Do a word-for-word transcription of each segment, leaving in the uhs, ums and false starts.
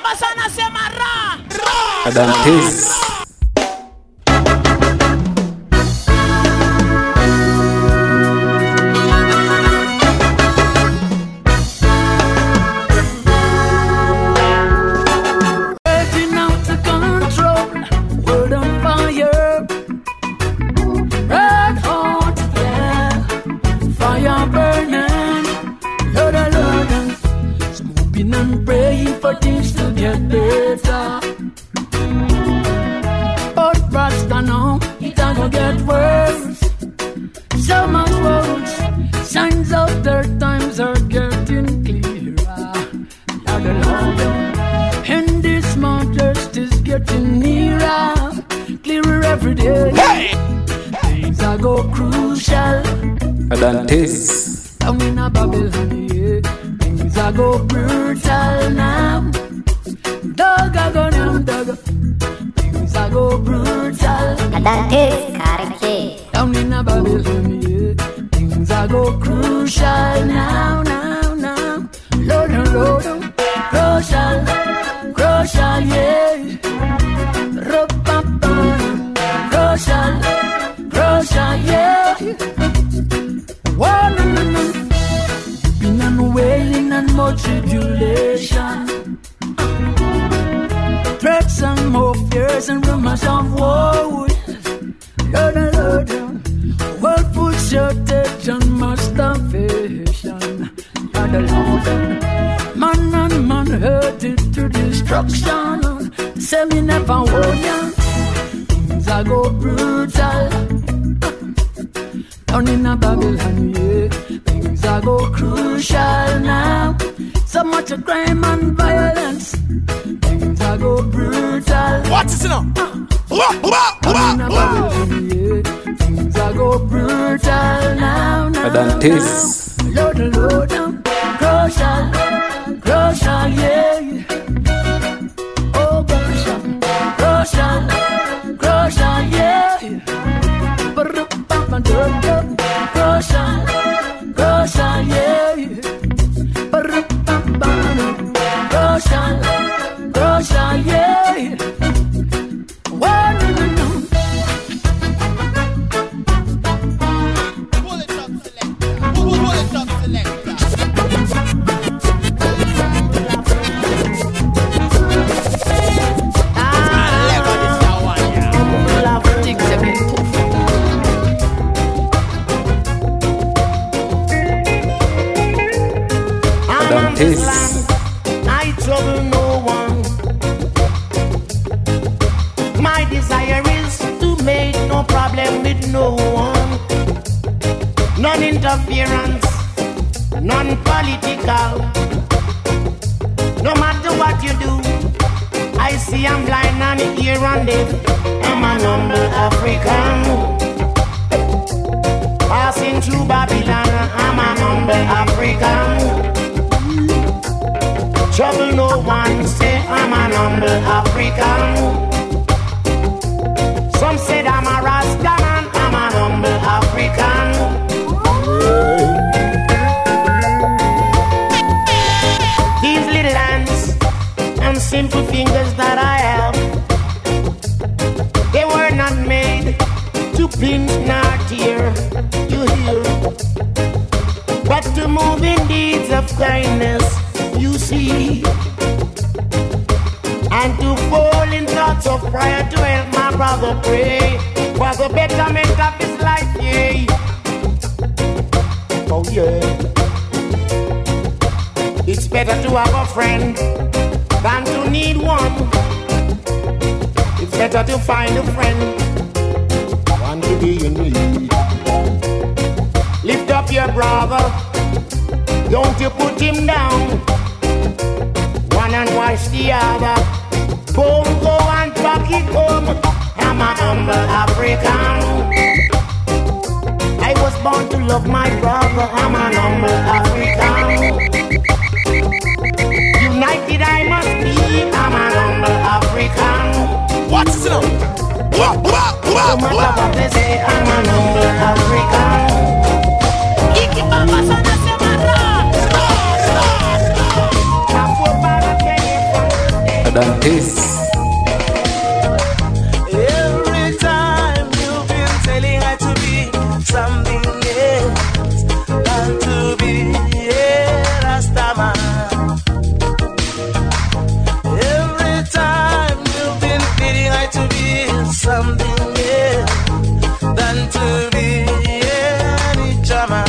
Ikibamba sana sema ra. Adantes. Adantes. Down in a Babylon, yeah, things are go brutal now. Dog a go down, dog. Things are go brutal. Adantes, Karake. Down in a Babylon, yeah, things are go crucial now, now, now. Load and load on, crucial, crucial, yeah. Ro-pa-pa, crucial, crucial, yeah. One been on wailing and more tribulation, threats and more fears and rumors of war. Lord, Lord, world food shortage and mass starvation. Lord, Lord, man and man hurted to destruction. Say me never warn ya, things are go brutal. Down in a Babylon, yeah, things are go crucial now. So much of crime and violence, things are go brutal. What is it now? Uh, Down in a Babylon, yeah, things are go brutal now, now. Adantes. Lord, Lord, crucial, crucial, yeah. Oh, crucial, crucial, crucial, yeah. Crucial, crucial, yeah. Crucial, crucial, yeah. One, no, no. Pull it up, selector. Pull it up, selector. Ah, Lego this one, yeah. Love things a bit tough. Adantes. I trouble no one. My desire is to make no problem with no one. None interference, none political. No matter what you do, I see I'm blind and hear and deaf. I'm an humble African. Passing through Babylon, I'm an humble African. Trouble no one, say I'm an humble African. Some said I'm a Rasta man, I'm an humble African. These little hands and simple fingers that I have, they were not made to pinch nor tear, you hear, but to move in deeds of kindness, you see, and to fall in thoughts of prayer to help my brother pray for the betterment of his life, yeah. Oh yeah. It's better to have a friend than to need one. It's better to find a friend than to be in need. Lift up your brother, don't you put him down. One and wash the other. Boom, go and pack it home. I'm an humble African. I was born to love my brother. I'm an humble African. United I must be. I'm an humble African. What is it now? What, what, No what, matter what? what they say, I'm an humble African. Ikibamba sana sema ra. Ra, ra, ra. I'm for Baba Kenny from the day. Adantes. Every time you've been telling her to be something else than to be a Rastaman. Every time you've been feeding her to be something else than to be any German.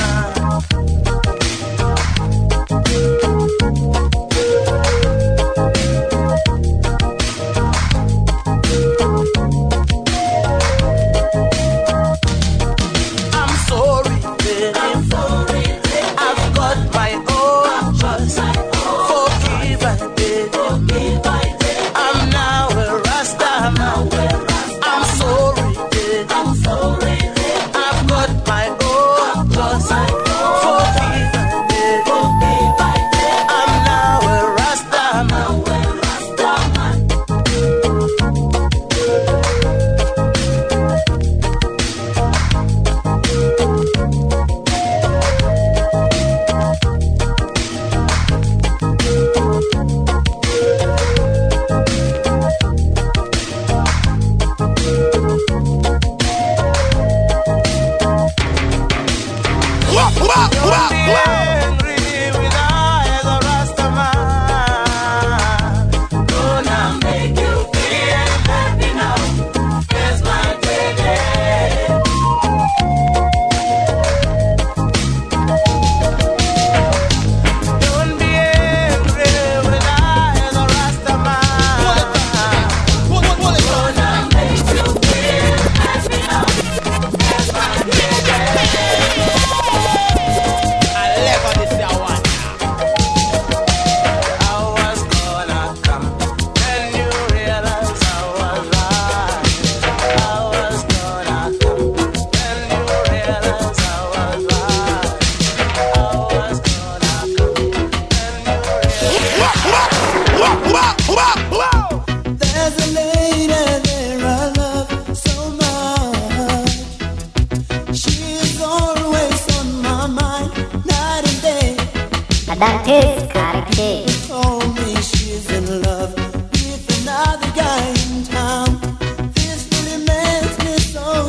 Adantes Karake. Told me she's in love with another guy in town. This really makes me so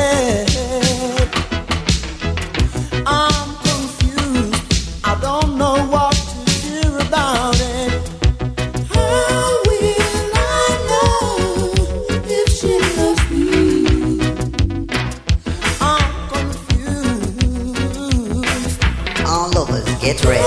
sad. I'm confused. I don't know what to do about it. How will I know if she loves me? I'm confused. All lovers, get ready.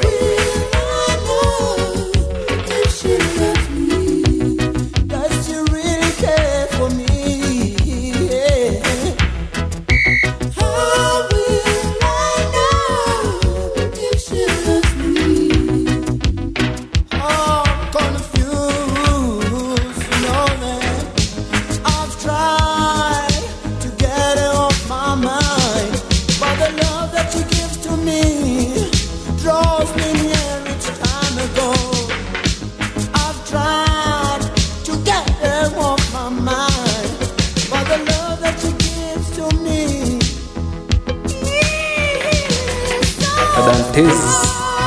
Adantes.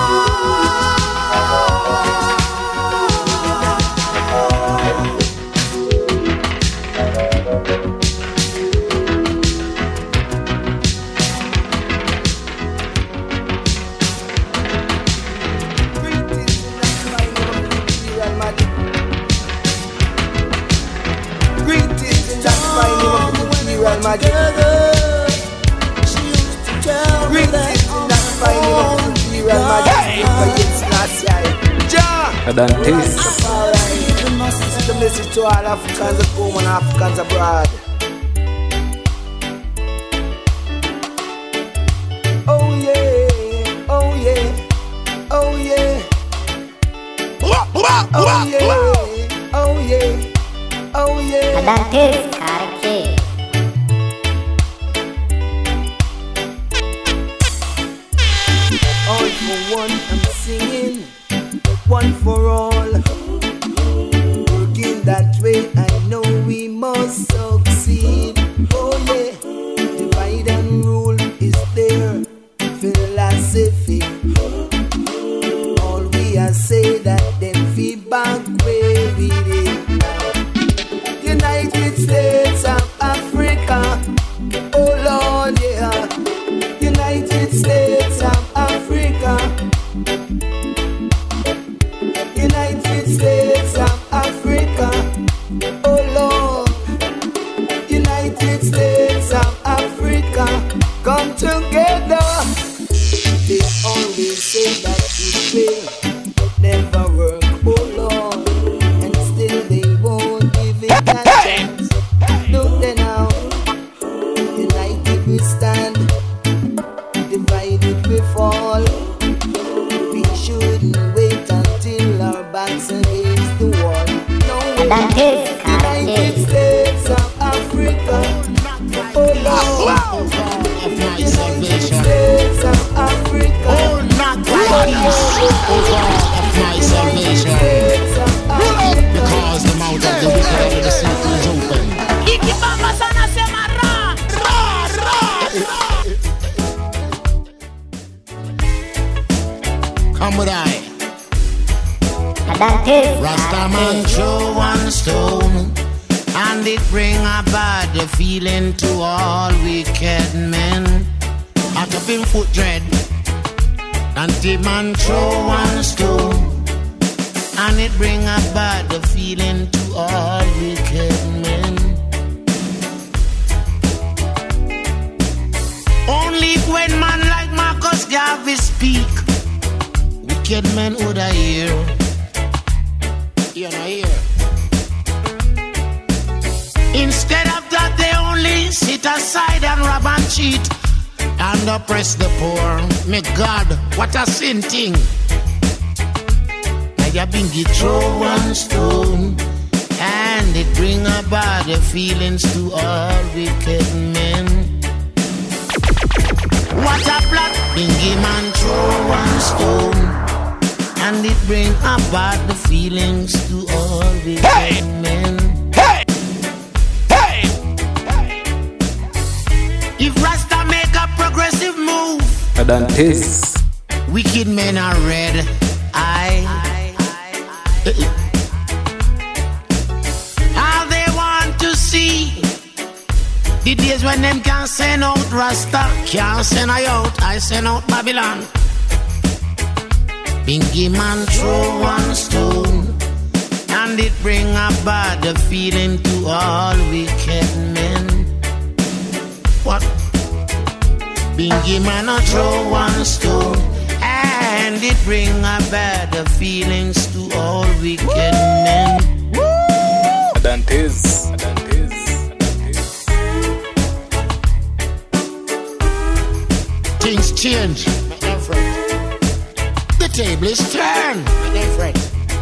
Adantes. The message to all Africans at home and Africans abroad. Oh yeah, oh yeah, oh yeah, oh yeah, oh yeah, oh yeah. Adantes Karake. All for one, I'm singing. One for all. Working that way, I know we must succeed. Oh yeah, divide and rule is their philosophy. All we are say that them feedback way. name is the one. No, Dantes, United Karate. States of Africa. Oh Lord, United States of Africa. Oh, knock like this, oh God of my salvation. States of Africa. Because the mouth of the wicked and the sinful is open. Iki mama sana sema ra, ra, ra, ra. Come with I. Dantes, Rastaman Karate. throw one stone, and it bring a bad feeling to all wicked men. Out of him foot dread, and the man throw one stone, and it bring a bad feeling to all wicked men. Only when man like Marcus Garvey speak, wicked men would I hear. You know here. Instead of that, they only sit aside and rob and cheat and oppress the poor. May God, what a sin thing. I have been get throw one stone, and it bring a bad feelings to all wicked men. What a plot, bingy man throw one stone, and it bring a bad feelings to all wicked hey! men. Hey! Hey! If Rasta make a progressive move, Dantes. wicked men are red. I. All they want to see the days when them can send out Rasta, can't send I out. I send out Babylon. Bingy man throw one stone, and it bring a bad feeling to all wicked men. What? Bingy man a throw one stone, and it bring a bad feelings to all wicked men. Dantes. Dantes. Things change, my dear friend. The table is turned, my dear friend.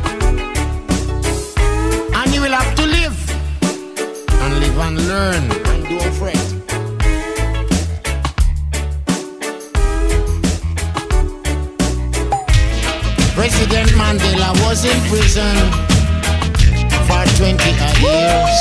And you will have to live, and live and learn, and don't fret. President Mandela was in prison for twenty years.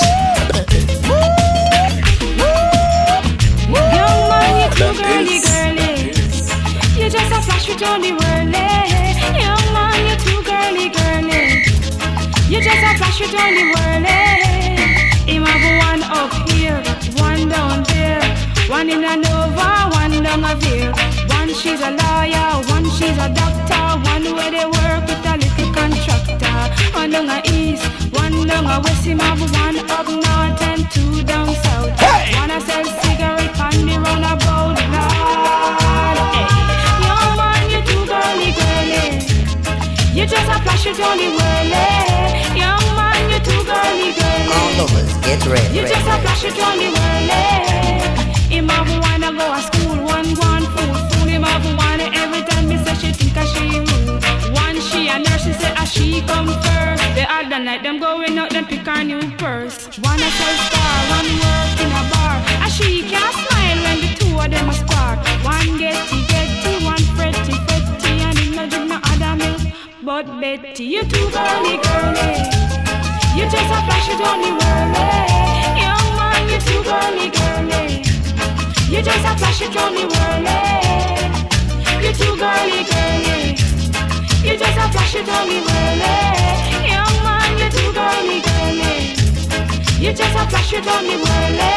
Young man, you too girly, girly. You just a flash with on the whirly. Young man, you too girly, girly. You just a flash with on the whirly. Him have one up here, one down there, one in a Nova, one down a Ville. One she's a lawyer, one she's a doctor, one where they work with a little contractor. One down a east, one down a west. Him have one up north and two down south. Hey! One a sell cigarette on the roundabout. Lord, hey. Young man, you too girly, girly. You just a flash it on the whirly. Young man, you too girly, girly. All lovers, get ready. You just a flash it on the whirly. Him have one a go a school, one go on food. Fool him have one every time me say she think a she rude. One she a nurse, she say a she come first. The other night them going out, them pick her new purse. One a sell star, one work in a bar. A she can't smile when the two of them a spar. One getty getty, one fretty fretty, and him no drink no other milk but Betty. You too girly girly. You just a flash it on the whirly. Young man, you too girly girly. You just a flash it on the whirly. You too girly girly. You just a flash it on the whirly. Young man, you too girly girly. You just a flash it on the whirly.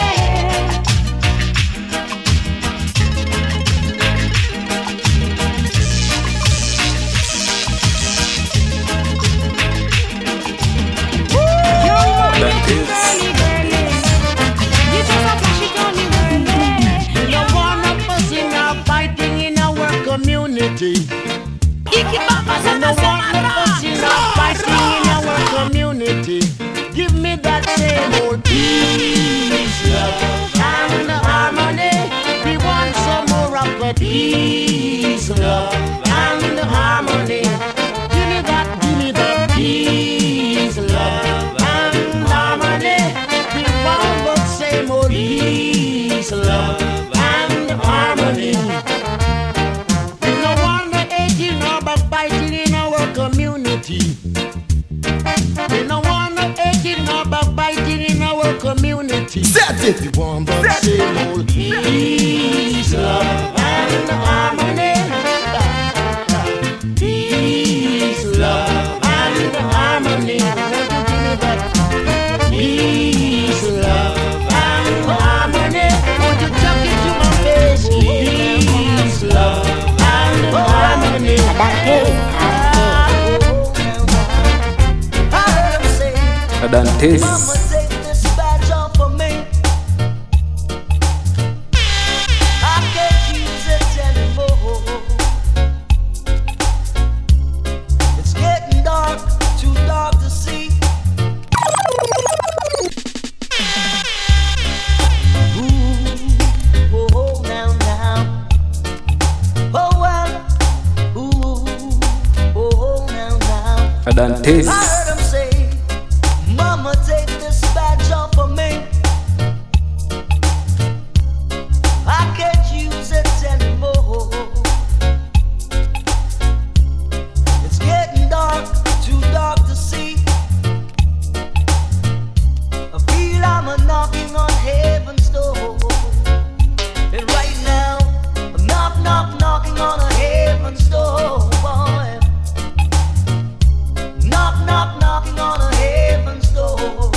Community. Iki mama And the sana one sema ra, pushing up fighting in our community. Give me that same old peace, love, and harmony. We want some more of the peace, love, and harmony. Give me that, give me that peace. if you want the same old peace, love, and harmony. Peace, love, and harmony. Peace, love, and harmony. Would you chuck it to my face? Peace, love, and harmony. Adantes. Adantes. I heard him say, Mama, take this badge off of me. I can't use it anymore. It's getting dark, too dark to see. I feel I'm a knocking on heaven's door. And right now, I'm knock, knock, knocking on a heaven's door, boy. Knock, knock, knocking on a heaven's door.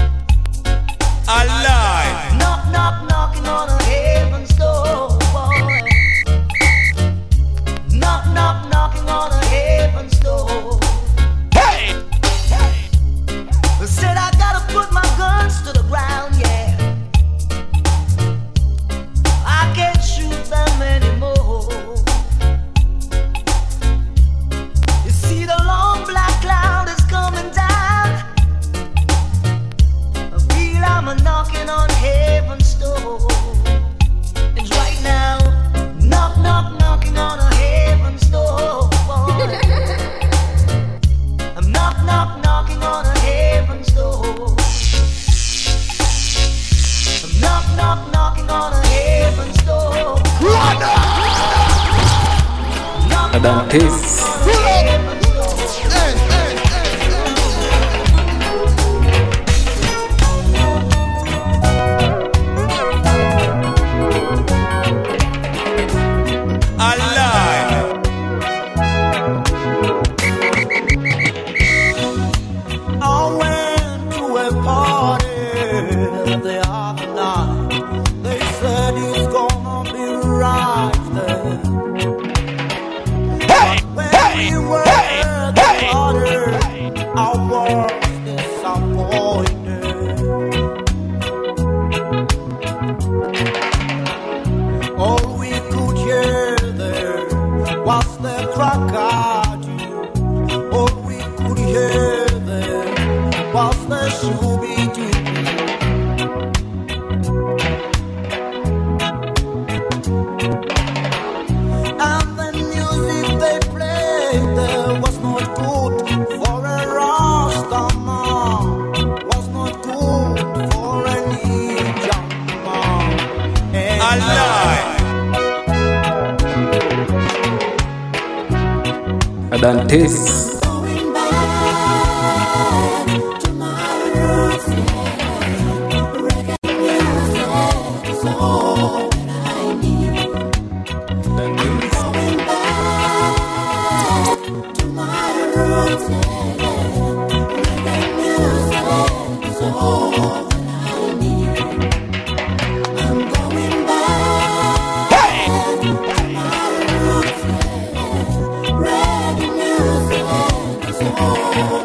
Alive. Knock, knock, knocking on a heaven's door, boy. Knock, knock, knocking on a heaven's door. Hey! I said I gotta put my guns to the ground, yeah. I can't shoot them anymore. You see the long black cloud is coming down. I feel I'm a knocking on heaven's door. And right now, knock, knock, knocking on a heaven's door, boy. I'm knock, knock, knocking on a heaven's door. I'm knock, knock, knocking on a heaven's door. Knock, knock, Adantes. on a heaven's door. Alive. I went to a party the other night. They said it's gonna be right there. But when we were at the party, I was disappointed. All we could hear there was the crocodile. All we could hear there was the Scooby-Doo. And the music they played there was not good for a Rastaman, was not good for any young man. And Alive. Adantes. going back to my roots, yeah. Reggae music is all that I need. Going back to my roots, yeah. Reggae music is all that I need. I'm going back to my roots, yeah. Reggae music is all that I need.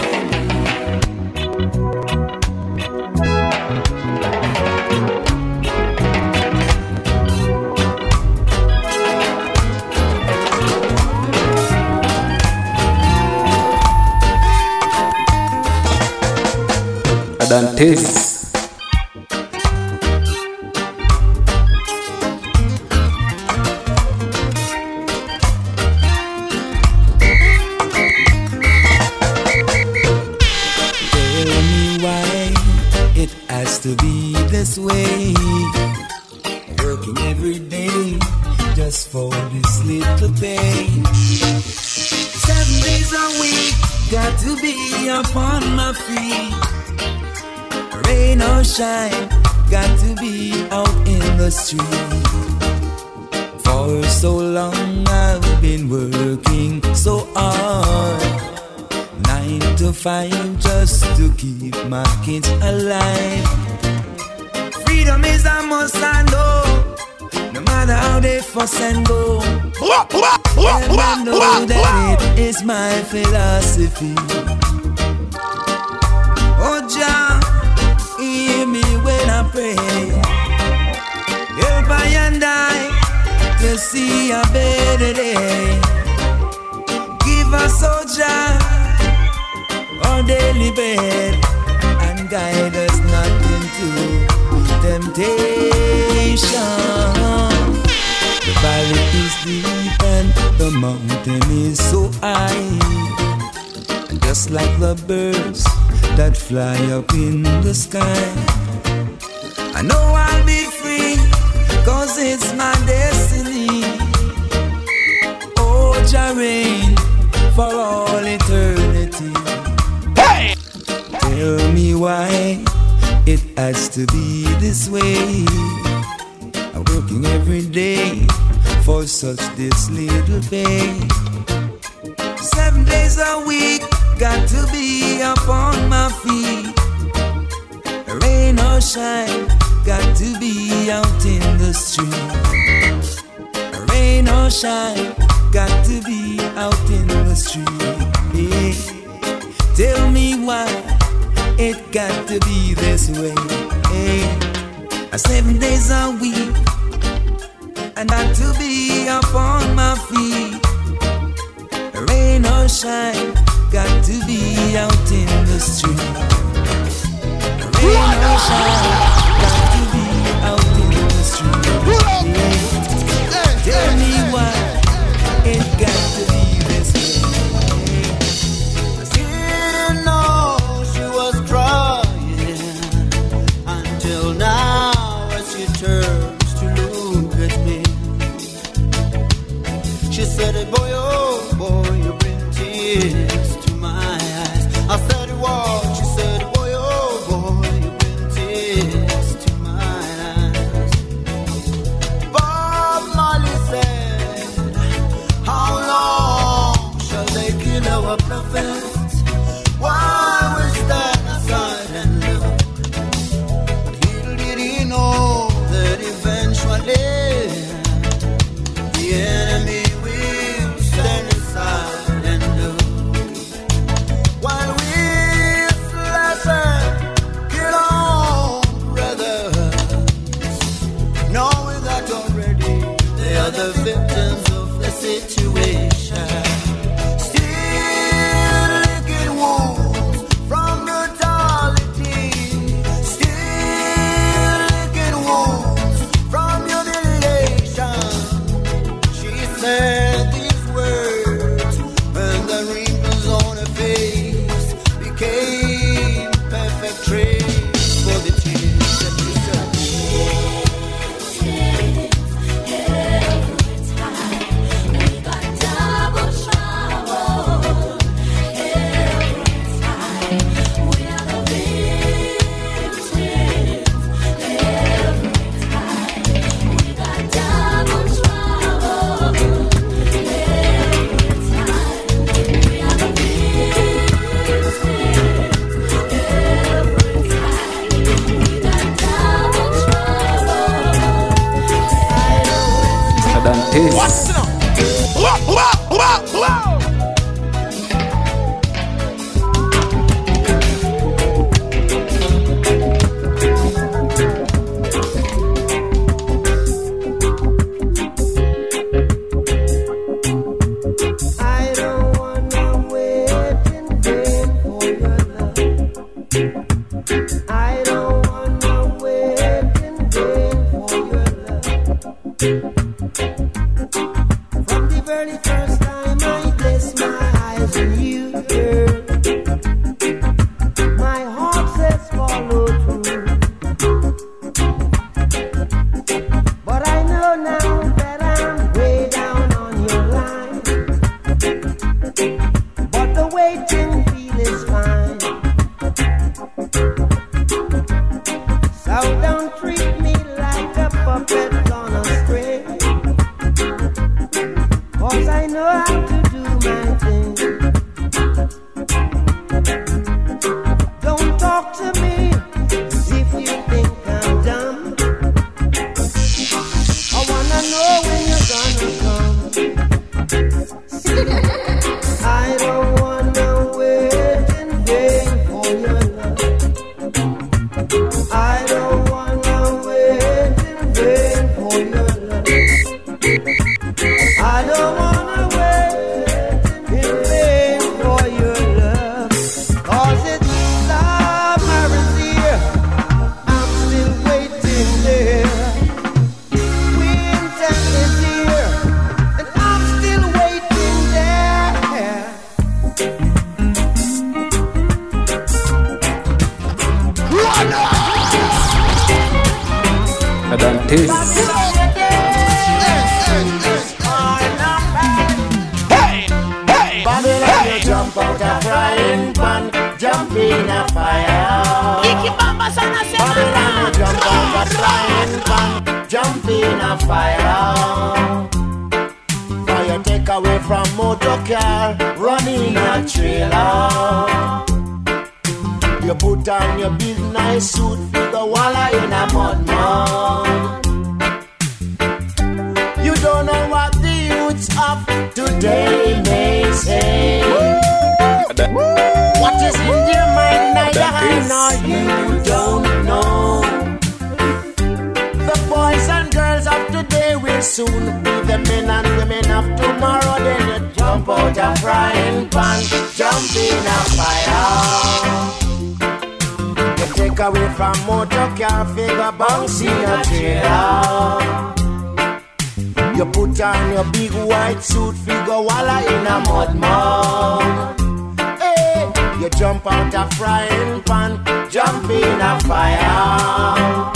Adantes. Tell me why it has to be this way. Working every day just for this little pay. Seven days a week, got to be upon my feet. Rain or shine, got to be out in the street. For so long I've been working so hard, nine to five just to keep my kids alive. Freedom is a must, I know, no matter how they fuss and go. And I know that it is my philosophy. Oh Jah, hear me when I pray. Help I and I to see a better day. Give us, oh Jah, our daily bread, and guide us not into temptation. The valley is deep and the mountain is so high, and just like the birds that fly up in the sky, I know I'll be free, cause it's my destiny. Oh, Jah reign for all eternity. Hey! Tell me why it has to be this way. I'm working every day for such this little pay. Seven days a week, got to be up on my feet. Rain or shine, got to be out in the street. Rain or shine, got to be out in the street. Yeah. Tell me why it got to be this way. Yeah. Seven days a week, and got to be up on my feet. Rain or shine, got to be out in the street. Rain or shine, got to be out in the street. Yeah. Tell me why it got to be this way. I didn't know she was crying until now as she turns to look at me. She said, boy, oh boy, you bring tears to my eyes. I said, what? She said, boy, oh boy, you bring tears to my eyes. Bob Marley said, how long shall they kill our prophets? Why we stand aside and look? But little did he know that eventually the enemy will stand aside and look. While we slash and kill our brothers, knowing that already they are the victims of the situation. Still licking wounds from brutality. Still licking wounds from humiliation. She said these words, and the wrinkles on her face became perfect trace for the tears that she shed. Adantes. What's up? Whoa, whoa, whoa, whoa. I don't wanna wait in vain for your love. I don't wanna wait in vain for your love. From the very first time Adantes. Hey, hey. Babylon, you jump out a frying pan, jump in a fire. Babylon, you jump out a frying pan, jump in a fire. Fire take away from motor car, run in a trailer. You put on your big nice suit, figure walla in a mud mud. You don't know what the youths of today may say. What is in their mind, neither I nor you don't know. The boys and girls of today will soon be the men and women of tomorrow. Then you jump out a frying pan, jump in a fire. Take away from motor car, figure bounce in a trailer. You put on your big white suit, figure walla in a mud mud. Hey, you jump out a frying pan, jump in a fire.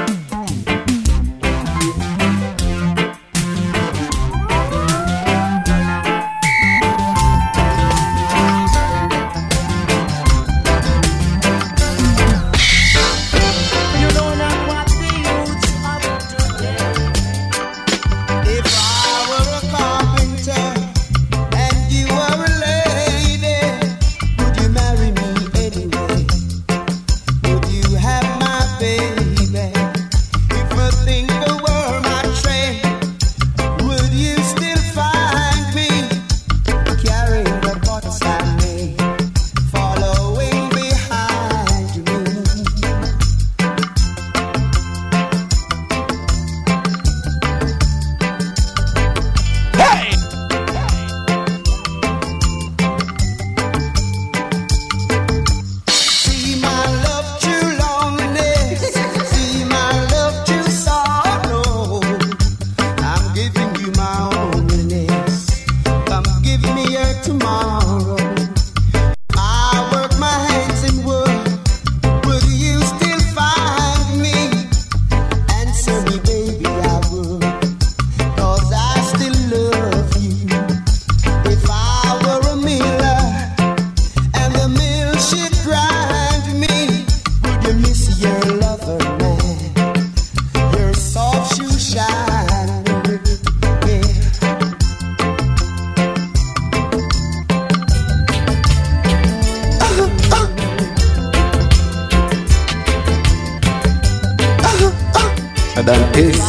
Adantes.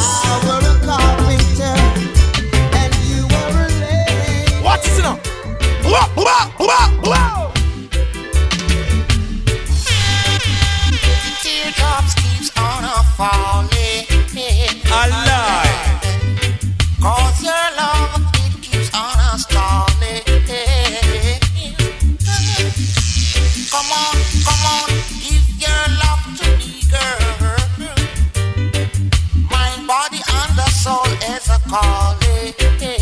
What is it now? Whoa, whoa, whoa, whoa. The teardrops keeps on a falling. Alive. Cause your love, it keeps on a stalling. Come on, come on, give your love to me, girl. Mind, body, and the soul is a calling.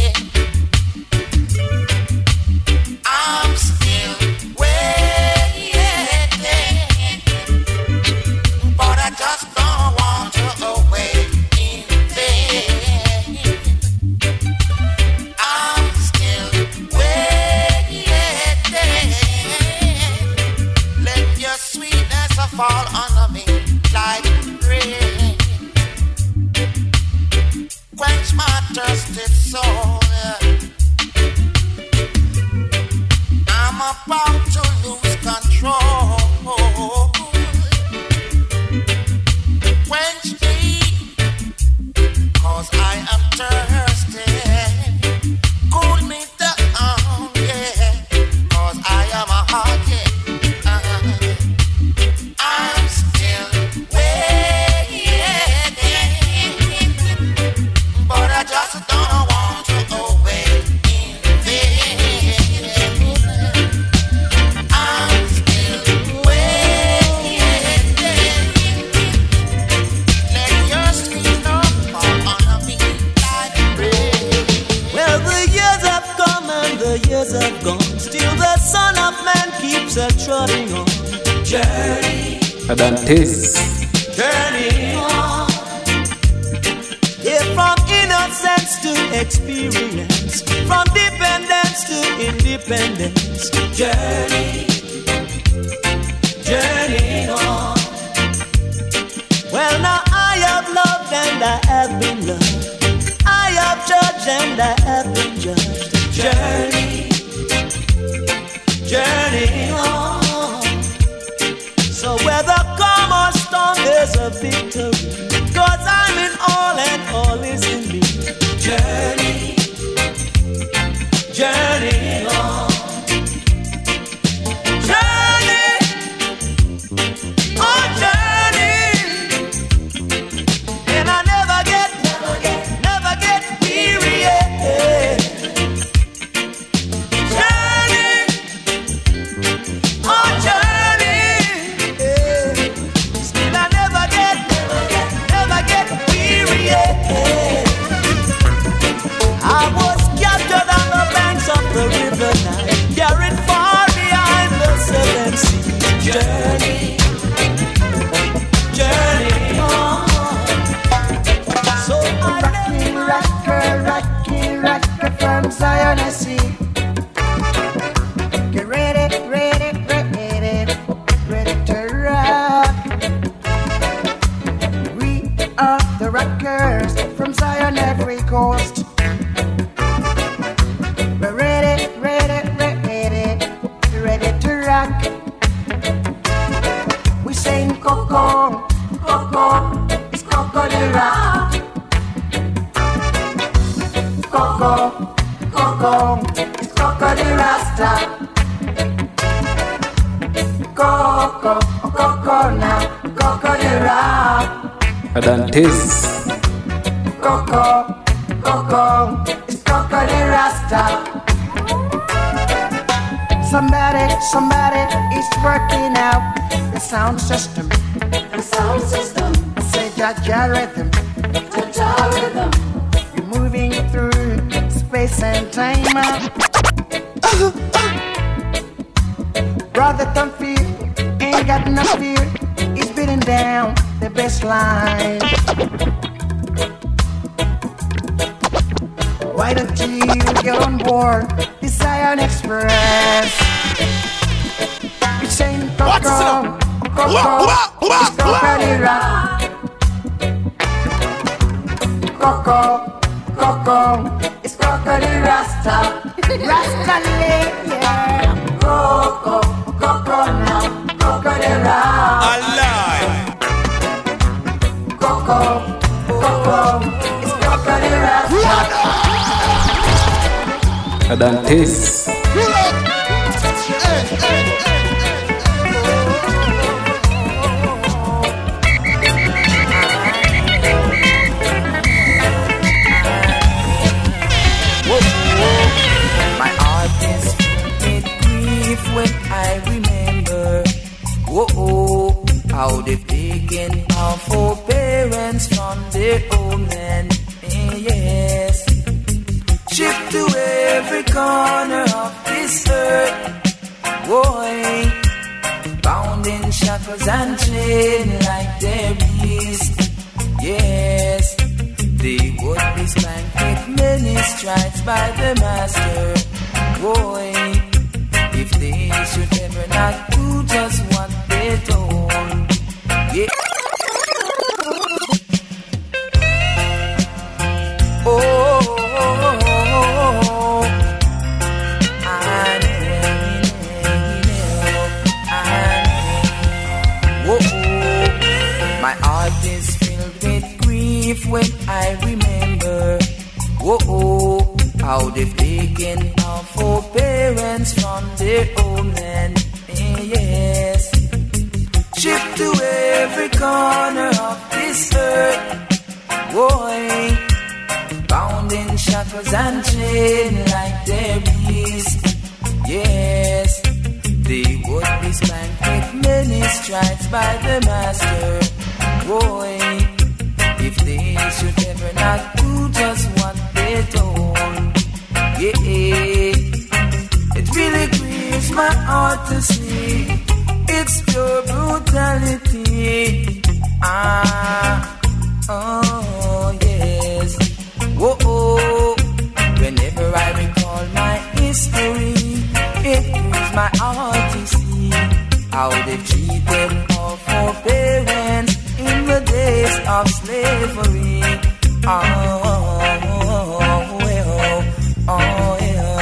I'm still waiting, but I just don't want to wait in vain. I'm still waiting. Let your sweetness fall on me like rain. Quench my thirsty soul. I'm about to lose control. Quench me, cause I am thirsty. Cool me down, yeah, cause I am a hot, yeah. Uh, I'm still waiting, but I just don't want to wait in vain. I'm still waiting. Let your sweet love fall on me like rain. Well, the years have come and the years have gone. Still the Son of Man keeps a trotting on. Journey, Adantes. Journey on. Yeah, from innocence to experience, from dependence to independence. Journey, journey on. Well, now I have loved and I have been loved. I have judged and I have been judged. Journey, journey on. So whether calm or storm, there's a victory. Cause I'm in all and all is in me. Journey, journey on. Journey, oh journey. And I never get, never get, never get weary. Yeah. Journey, oh journey. Yeah. Still I never get, never get, never get weary. Yeah. I was captured on the banks of the river Nile, carried far behind the seven seas. Journey, journey on. So I Rocky, rocker, rocky, rocker from Zion, I see. Get ready, ready, ready, ready to rock. We are the rockers from Zion, every coast. We're ready, ready, ready, ready to rock. We sing Coco, Coco, it's Coco the rock. Coco, Coco, it's Coco the Rasta. Coco, Coco now, Coco the rock. Adantes. Coco, Coco, it's Coco the Rasta. Somebody, somebody is working out the sound system. The sound system. Say Jaja rhythm. Jaja rhythm. You're moving through space and time. Brother, don't fear, ain't got no fear. He's beating down the best line. Why don't you get on board the Zion Express? It's saying Coco, Coco, it's Coco the rock. Coco, Coco, it's Coco the Rasta. Rasta yeah. Coco, Coco now, Coco the rock. Alive. Coco, Coco, it's Coco the Rasta. Adantes. My heart is filled with grief when I remember, whoa, how they've taken our forbearance from their homeland. Yes, shipped to every corner of this earth, boy, bound in shackles and chained like their beast. Yes, they would be spanked with many stripes by the master, boy, if they should ever not do just what they told. Yeah. Oh, oh, oh, oh. I know, oh, oh. My heart is filled with grief when I remember, whoa, how they've taken our forbearance from their homeland. Yes, shipped to every corner of this earth, boy, bound in shackles and chained like their beast. Yes, they would be spanked with many stripes by the master, boy, if they should ever not do just what they told. Yeah, it really grieves my heart to see It's pure brutality. Ah, oh yes. Whoa, oh. Whenever I recall my history, it grieves my heart to see how they treated our foreparents in the days of slavery. Oh, oh, oh, oh, oh,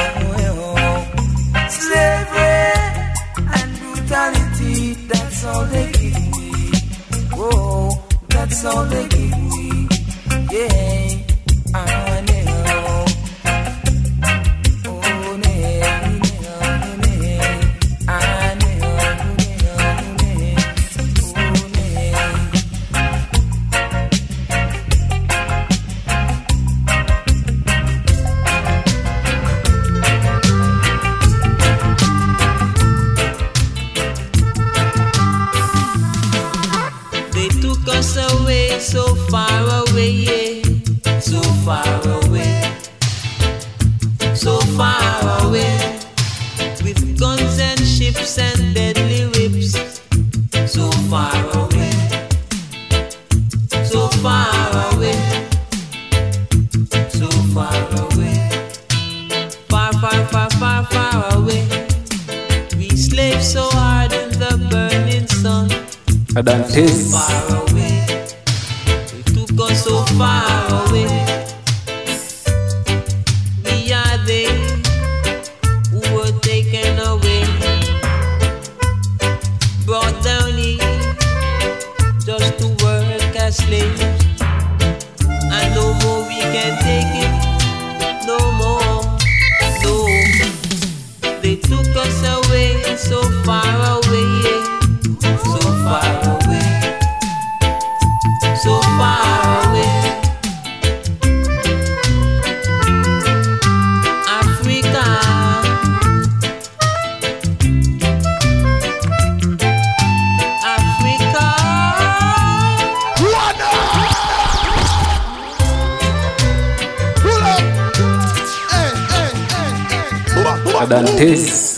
oh. Slavery and brutality, that's all they give me. Whoa, that's all they give me. Yeah, I know. So far away, yeah. So far away, so far away, with guns and ships and deadly whips. So far away, so far away, so far away, far, far, far, far, far away. We slave so hard in the burning sun. Adantes. So far away. Gone so far away. We are they who were taken away, brought down here just to work as slaves. And no more we can take it, no more, no. They took us away so far away, yeah. So far away, so far. Adantes.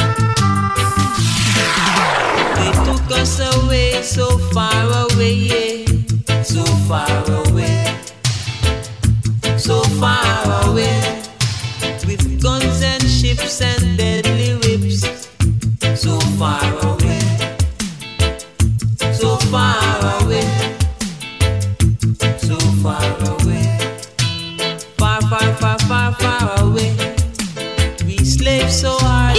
They took us away so far away, yeah. So far away, so far away, with guns and ships and deadly whips. So far away, so far away, so far away, far, far, far, far, far away. Slave so hard.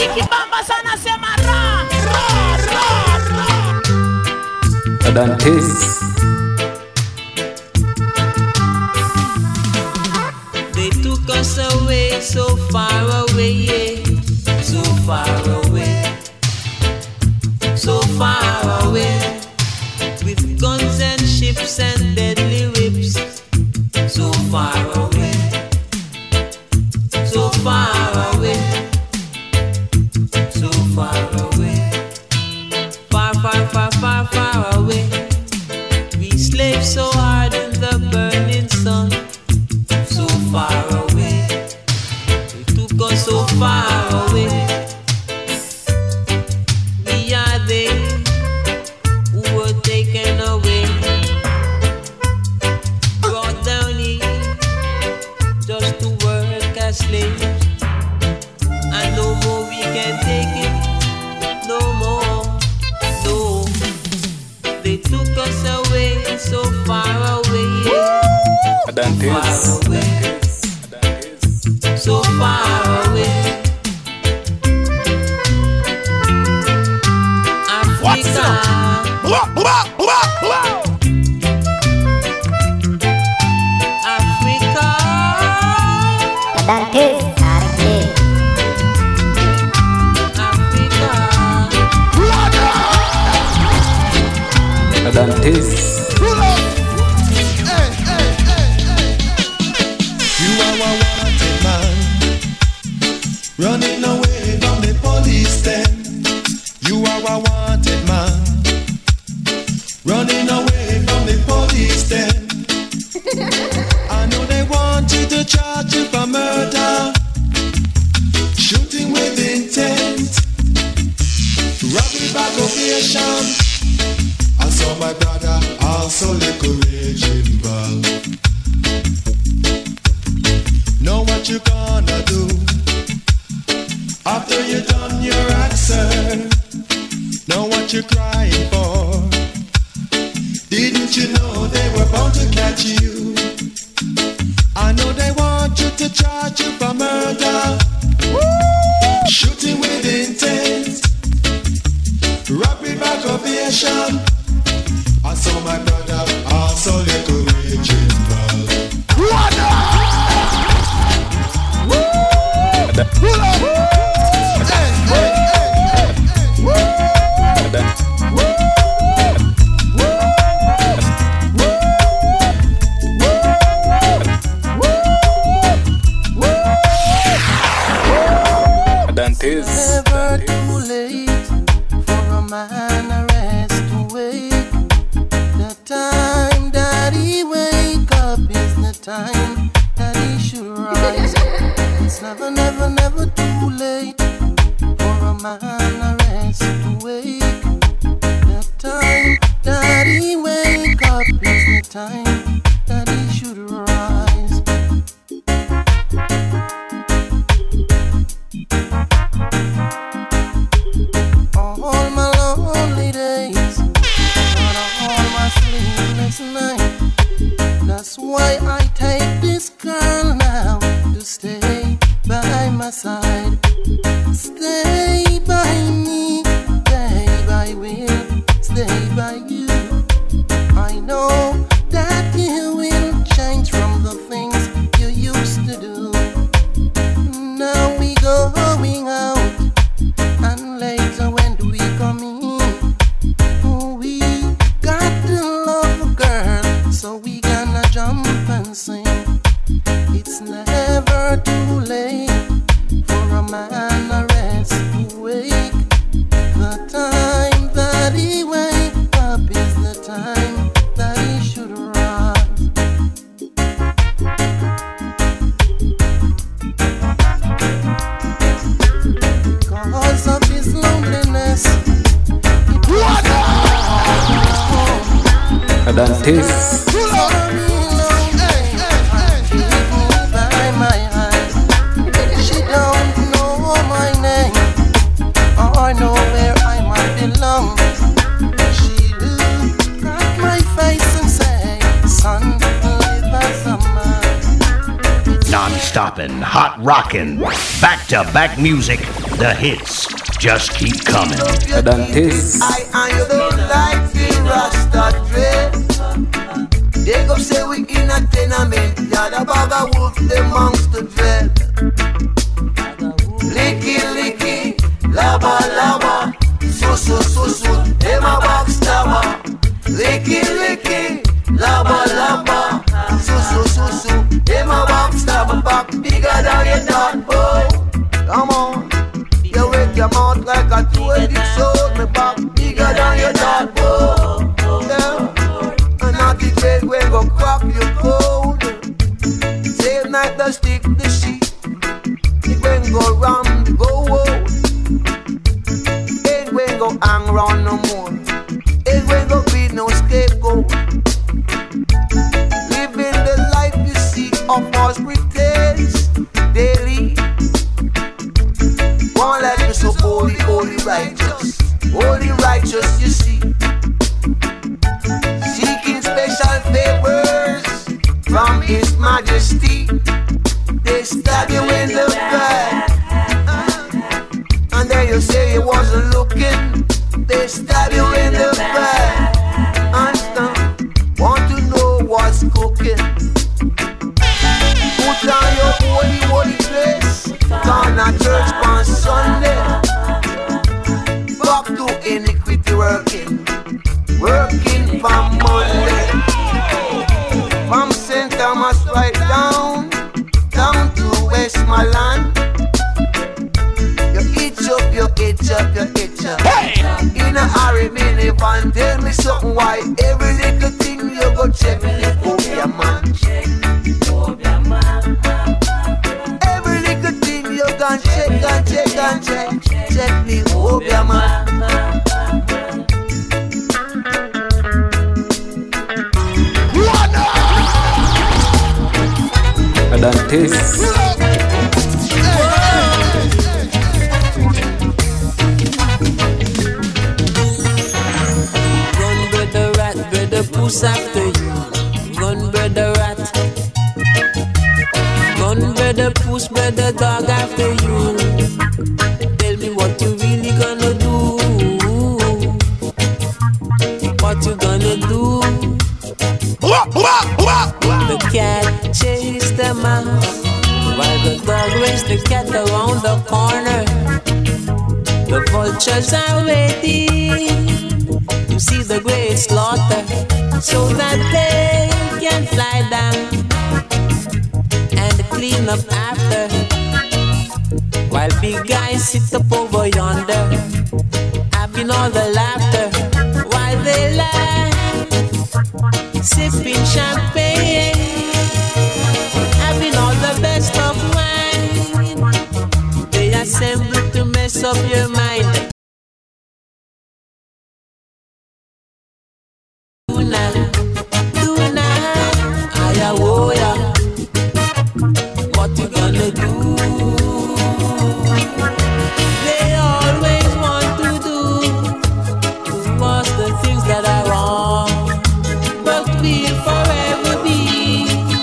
Adantes. They took us away so far away, yeah. So far away, so far away, with guns and ships and deadly whips. So far away, so far away, so far away, far, far, far, far, far away. We slave so hard in the burning sun. So far away, they took us so far away. We are they who were taken away, brought down here just to work as slaves. And no more we can take it, no more, no. They took us away so far away, yeah. Far away, so far away. Africa. Africa. Adantes, Karake. Adantes. You are a wanted man, running away from the police then. You are a wanted man, running away from the police then. I know they want you to charge you for murder, shooting with intent, robbery by what you're crying for. Didn't you know they were bound to catch you? I know they want you to charge you for murder. Shooting with intent, robbery by ovation. I saw my brother, I saw little Richard. Dantes. Never too late for a man arrest to wake. The time that he wake up is the time that he should rise. It's never, never, never too late for a man arrest to wake. The time that he wake up is the time that he should rise. All my lonely days, and all my sleepless nights. That's why I take this girl now to stay by my side. Stay by me, babe, I will stay by you. I know that you will change from the things you used to do. Now we going out, and later when do we come in? We got to love a girl, so we gonna jump and sing. It's never too late for a man arrest to wake. The time that he wake up is the time that he should rise. Because of his loneliness, Dantes. she don't know my name or know where I might belong. She look at my face and say, son, live as a man. Non-stopping, hot rocking, back-to-back music, the hits just keep coming. Dantes. I and you don't like the Rasta dress. They go say we in a tenement, yeah, the bag of wolf, the monster dread. Licky, licky, laba, laba, so, so, so, so, them a backstabber. Licky, licky, laba, laba, so, so, so, so, them a backstabber. Back bigger than your dad, boy. Come on, you wake your mouth like a two-headed sword. Me back bigger than your dad, boy. Yeah. And the bed when go crack you cold. Same night the stick the sheet. It when go round the go out. It when go hang round no more. It when go be no scapegoat. Living the life you see of false pretense daily. One life you so holy, holy righteous. Holy righteous you see. Seeking special favors from His Majesty. They stab you in the back, and then you say you wasn't looking. They stab you in the back, and stop. Want to know what's cooking? Put on your holy, holy place. Gone to church on Sunday. Back to iniquity working. Working from Monday, from Saint Thomas right down, down to Westmoreland. You itch up, you itch up, you itch up. In a hurry, minivan, tell me something why every little thing you go check the Obia man. Every little thing you can check and check and check, check the Obia man. Dantes. goose after you. Run, brother rat. Run, brother puss, brother dog after you. Tell me what you really gonna do. What you gonna do? The cat chased the mouse, while the dog raced the cat around the corner. The vultures are waiting to see the great slaughter, so that they can fly down and clean up after. While big guys sit up over yonder, having all the laughter, while they laugh, sipping champagne, having all the best of wine. They assemble to mess up your mind. Do now, do now, ayawoya. What you gonna do? They always want to do to us the things that are wrong, but we'll forever be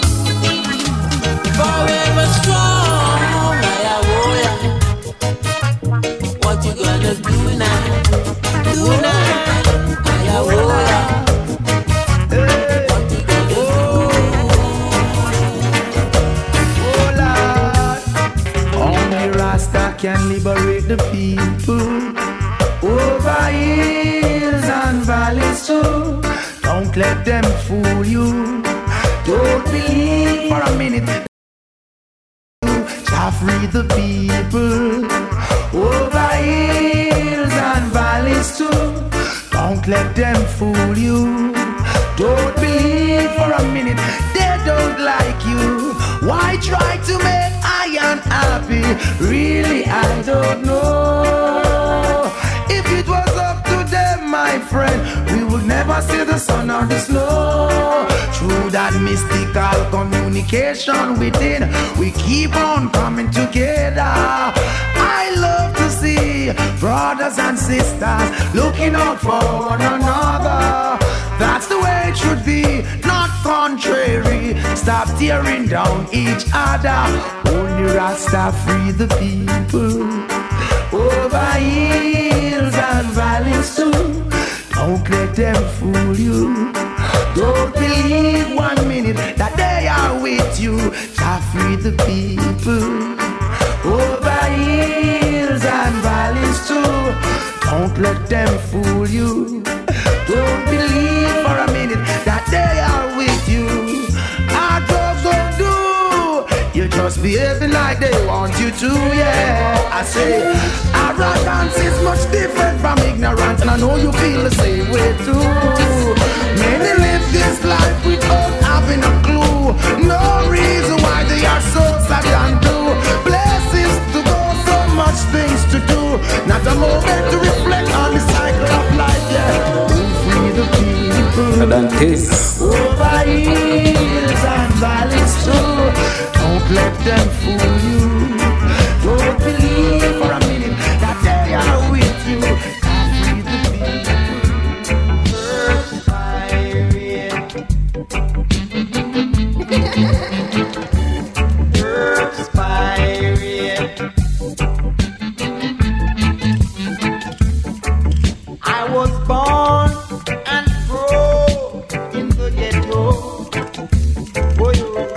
forever strong. Ayawoya. What you gonna do now? Do now, ayawoya. What you gonna do? Only Rasta can liberate the people over hills and valleys too. Don't let them fool you. Don't believe for a minute. Shall free the people over hills and valleys too. Don't let them fool you. Don't believe for a minute. They don't like you. Why try to make I unhappy? Really, I don't know. If it was up to them, my friend, we would never see the sun or the snow. Through that mystical communication within, we keep on coming together. I love to see brothers and sisters looking out for one another. That's the way it should be, not contrary. Stop tearing down each other. Only Rasta free the people over hills and valleys too. Don't let them fool you. Don't believe one minute that they are with you. Shall free the people over hills and valleys too. Don't let them fool you. Don't believe for a minute that they are with you. Our drugs don't do. You just behaving like they want you to, yeah. I say arrogance is much different from ignorance, and I know you feel the same way too. Many live this life without having a clue. No reason why they are so sad and do. Places to go, so much things to do. Not a moment to reflect on the cycle of life, yeah. The people over hills and valleys too. Don't let them fool you. Don't believe for a minute that they are with you. Free the people. First pirate. First pirate. I was born and grow in the ghetto. Oh, yo.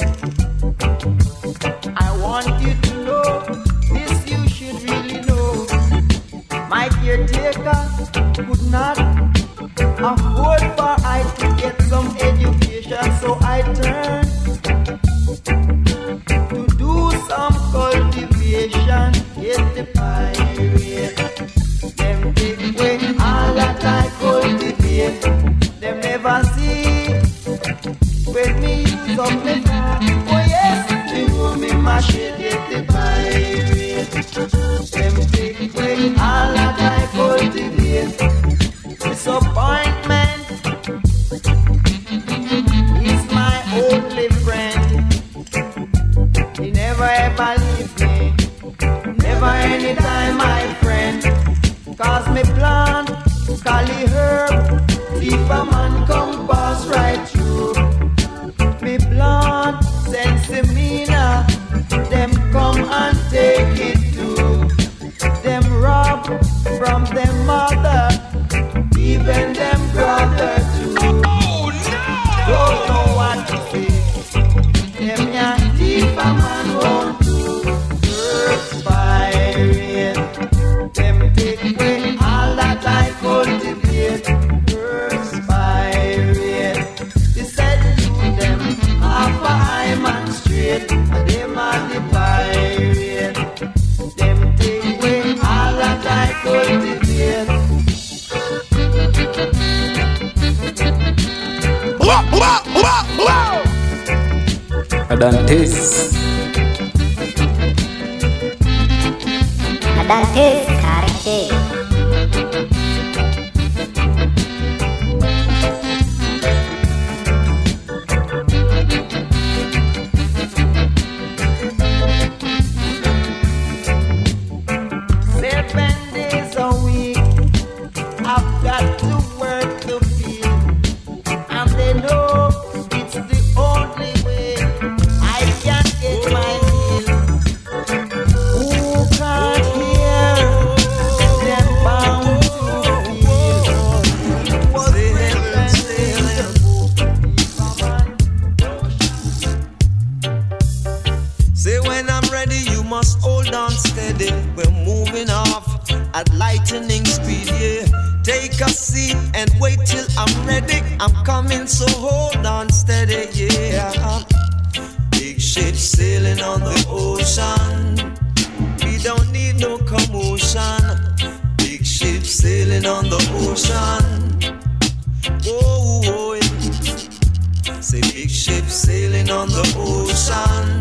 I want you to know, this you should really know. My caretaker could not afford for I to get some education, so I turned to do some cultivation. Get the pirate. Them take away all that I cultivate. Them never see when me use up the car. Oh yes, they know me mash it, get the pirate. Them take away all that I cultivate. Disappointment is my only friend. He never ever leave me, never anytime, my friend. Cause me plant, call herb, if a man come pass, pass right through. Me blood sensimina, them come and take it too. Them rob from them mother, even them brother too. Oh no! Don't know what to say. Them can't leave a man home to perspire. Them take away all that I cultivate. Perspire. They said to them, half a high man straight, and them are the pirate. Them take away all that I cultivate. Adantes. Adantes Karate. Seven days a week, I've got to work the field, and they know it's the only way I can get my meal. Who can't hear? They're bound to feel. Say when I'm ready, you must hold on steady. We're moving off at lightning speed, yeah. Take a seat and wait till I'm ready. I'm coming, so hold on steady, yeah. Big ship sailing on the ocean. We don't need no commotion. Big ship sailing on the ocean. Whoa, whoa, yeah. Say big ship sailing on the ocean.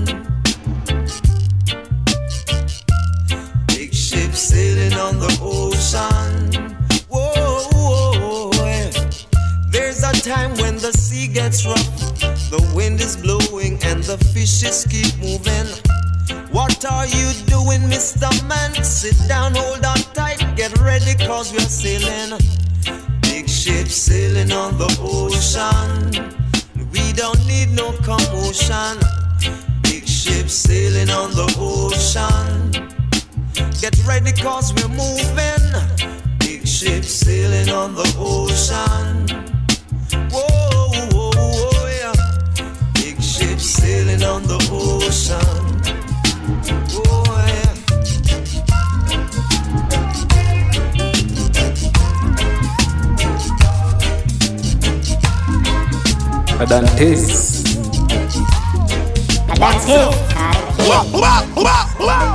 Big ship sailing on the ocean. Whoa, whoa, yeah. There's a time when the sea gets rough, the wind is blowing and the fishes keep moving. What are you doing, Mister Man? Sit down, hold on tight, get ready, cause we're sailing. Big ship sailing on the ocean. We don't need no commotion. Big ship sailing on the ocean. Get ready, cause we're moving. Big ship sailing on the ocean. Whoa, whoa, whoa, yeah. Big ship sailing on the ocean. Whoa, yeah. Adantes. Adantes Karate.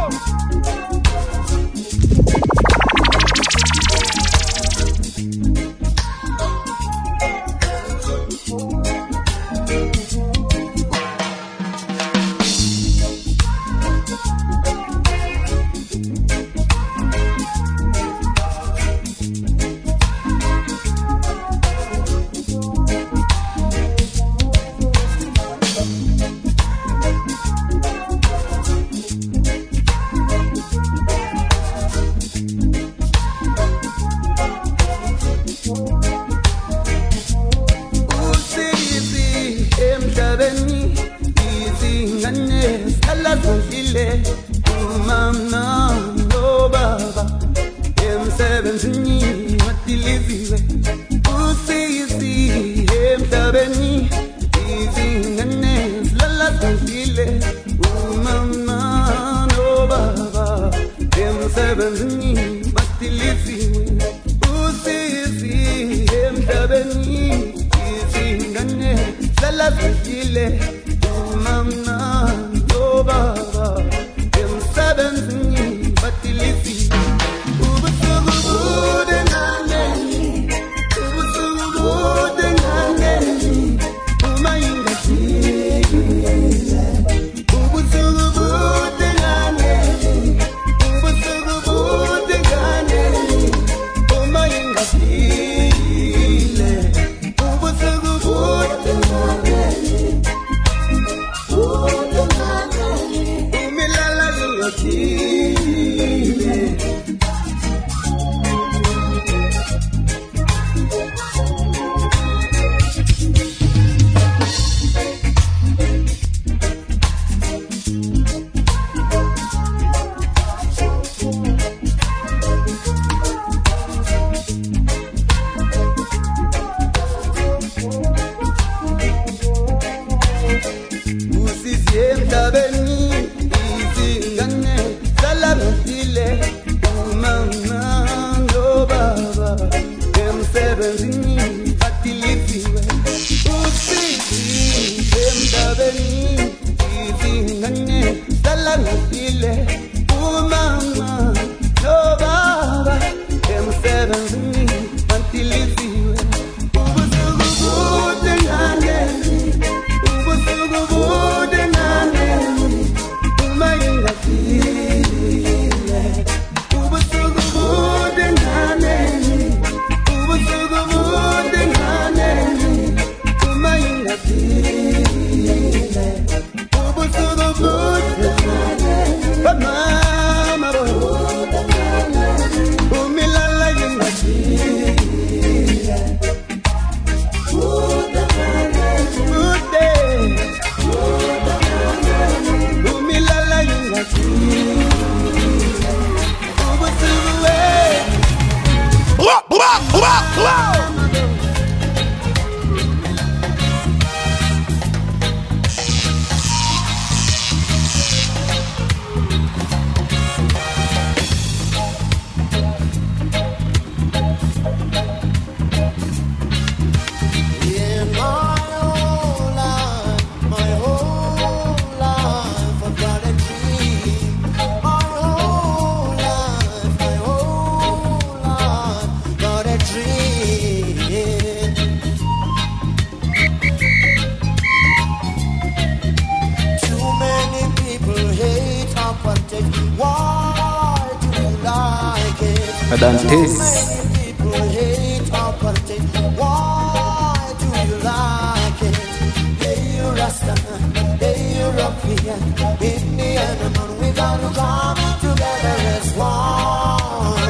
Dantes. People hate our politics. Why do you like it? Hey, you Rastaman, hey, European, Indian, man, we gotta come together as one.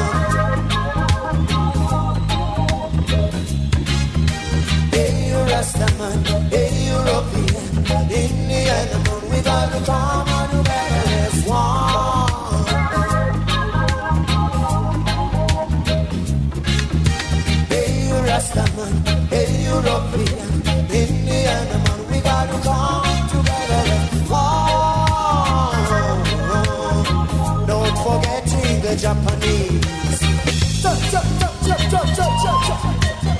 Hey, you Rastaman, hey, European, Indian, man, we gotta come together as one. Rastaman, hey European, Indian man, we gotta come together and one. Don't forget the Japanese. Cha, cha, cha, cha, cha, cha, cha, cha.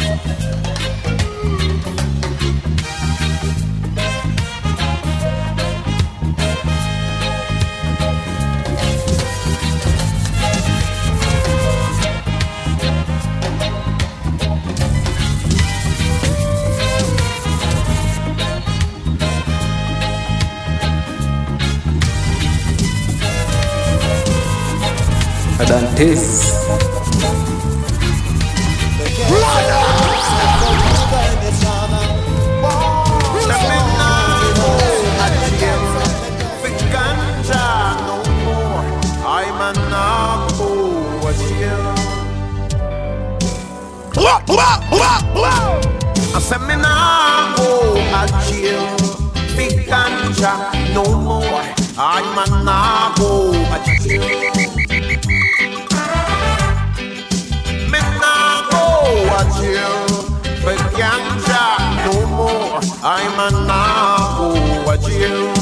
Dantes. I said me nah go a jail, big ganja no more. I'm a nah go a jail. Me nah go a jail, big ganja no more. I'm a nah go a jail.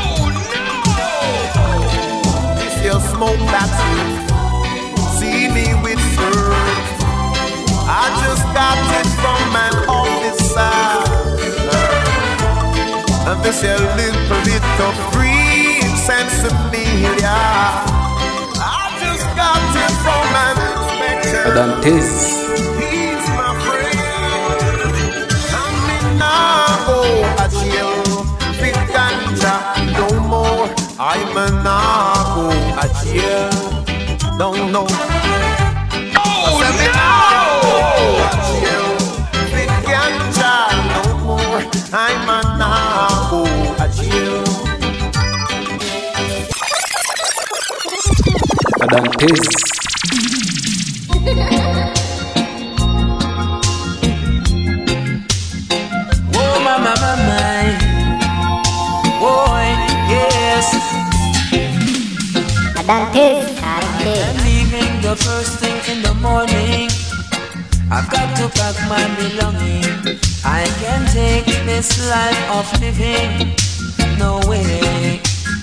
If you smoke that weed, see me with her. I just got it from an officer. And this a little bit of green sensibilia. I just got it from an inspector. Dantes. He's my friend. I'm in Nago at jail. Big ganja, no more. I'm a Nago at jail. Don't know. Oh, no! Big ganja, no more. I'm a Nago a jail. Dantes. Oh, my, my, my, my. Boy, yes. Dantes. I'm leaving the first thing in the morning. I've got to pack my belongings. I can't take this life of living. No way.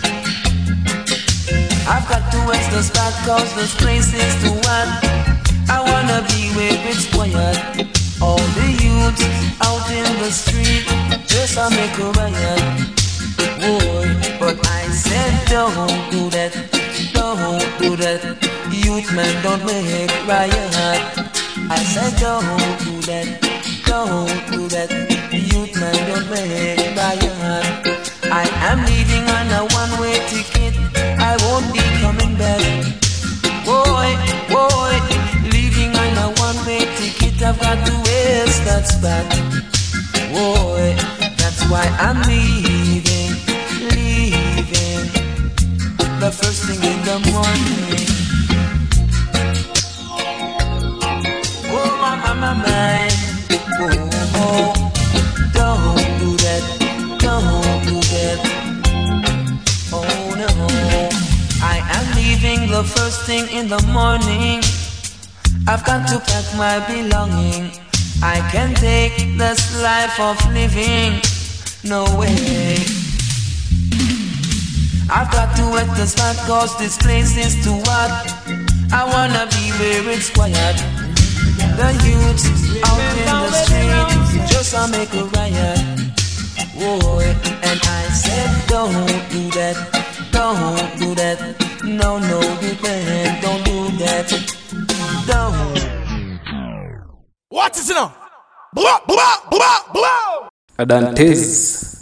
I've got to watch the spot cause this place is too hot. I wanna be where it's quiet. All the youths out in the street just a make a riot. Boy, but I said don't do that. Don't do that. Youth man don't make riot. I said don't do that, don't do that. Youth man don't make riot. I am leaving on a one-way ticket. I won't be coming back. Boy, boy, leaving on a one-way ticket. I've got to waste that spot. Boy, that's why I'm leaving, leaving. The first thing in the morning. Oh, my, my, my, my. Oh, oh, don't do that, don't do that. Oh, no. I am leaving the first thing in the morning. I've got to pack my belonging. I can't take this life of living. No way. I've got to wet the spot cause this place is too hot. I wanna be where it's quiet. The youths out in the street just to make a riot. Whoa, and I said don't do that, don't do that. No, no, you can't, don't do that. Don't. What is it now? Blah, blah, blah, blah. Dantes.